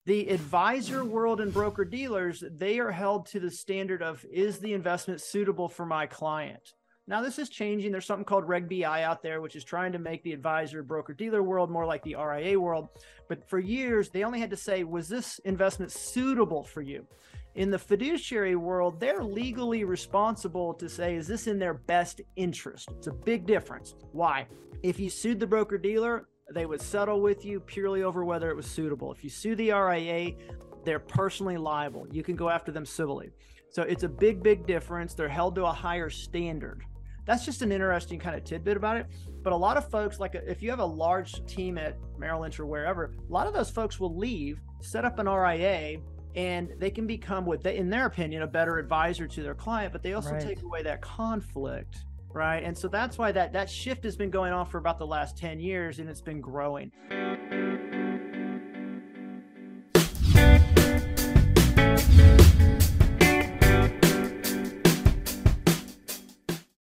The advisor world and broker dealers, they are held to the standard of, is the investment suitable for my client? Now, this is changing. There's something called Reg BI out there, which is trying to make the advisor broker dealer world more like the RIA world. But for years, they only had to say, was this investment suitable for you? In the fiduciary world, they're legally responsible to say, is this in their best interest? It's a big difference. Why? If you sued the broker dealer, they would settle with you purely over whether it was suitable. If you sue the RIA, they're personally liable. You can go after them civilly. So it's a big, big difference. They're held to a higher standard. That's just an interesting kind of tidbit about it. But a lot of folks, like if you have a large team at Merrill Lynch or wherever, a lot of those folks will leave, set up an RIA, and they can become, in their opinion, a better advisor to their client, but they also take away that conflict, right? And so that's why that shift has been going on for about the last 10 years, and it's been growing.